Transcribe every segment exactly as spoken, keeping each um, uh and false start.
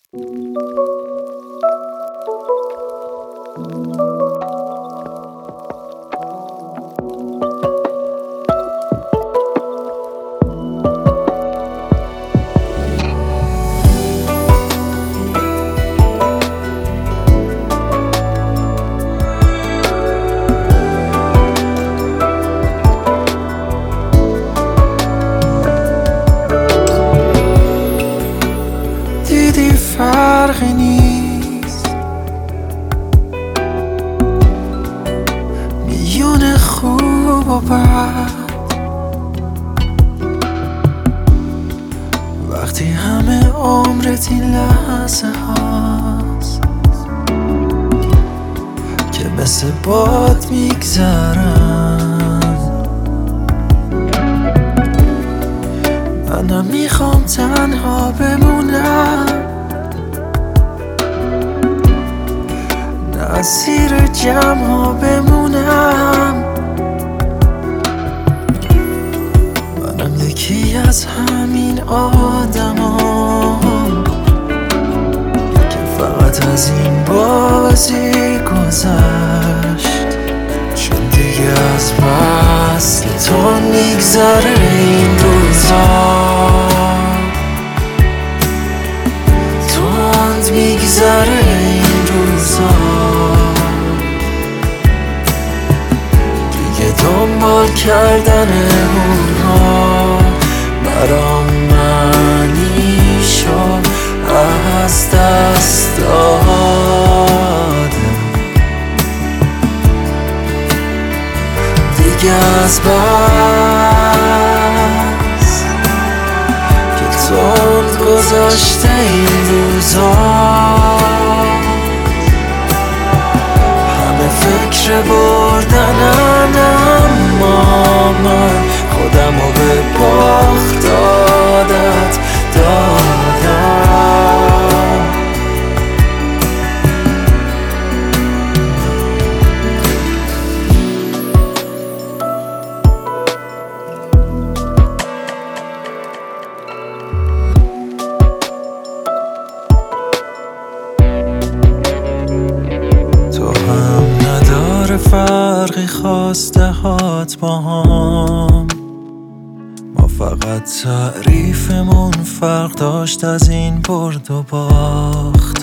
دیدی فرقی نیست میون خوب و بد، وقتی همه عمرت این لحظه هاست که مثل باد میگذرن. منم میخوام تنها بمونم، نه زیر جمع ها بمونم. منم یکی از همین آدمام که فقط از این بازی گذشت، چون دیگه از بس که تو میگذره این روزا، تند میگذره این روزا. دیگه دنبال کردن اونها برام معنی شد از دست دادم. دیگه از بس که تند گذاشته این روزا، همه فکر بردنن، اما من خودمو به باخت عادت دادم. تو هم نداره فرقی خواسته هات با هم، ما فقط تعریفمون فرق داشت از این برد و باخت.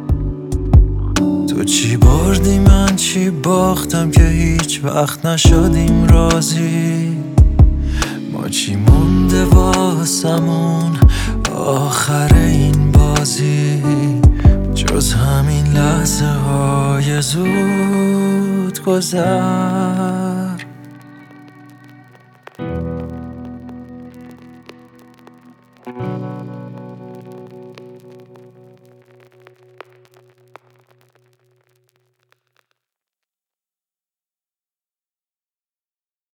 تو چی بردی من چی باختم که هیچ وقت نشدیم راضی. ما چی مونده واسمون آخر این بازی، جز همین لحظه های زود گذشت.